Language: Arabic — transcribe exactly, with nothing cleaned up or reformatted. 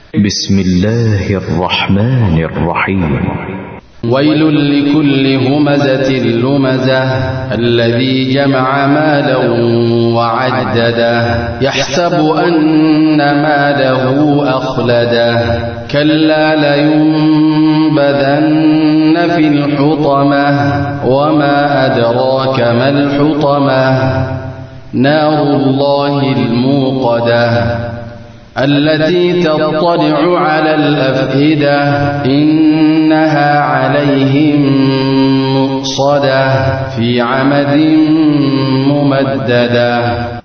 بسم الله الرحمن الرحيم. ويل لكل همزة لمزة الذي جمع مالا وعدده يحسب أن ماله أخلده كلا لينبذن في الحطمة وما أدراك ما الحطمة نار الله الموقدة التي تطلع على الأفئدة إنها عليهم مؤصدة في عمد ممددة.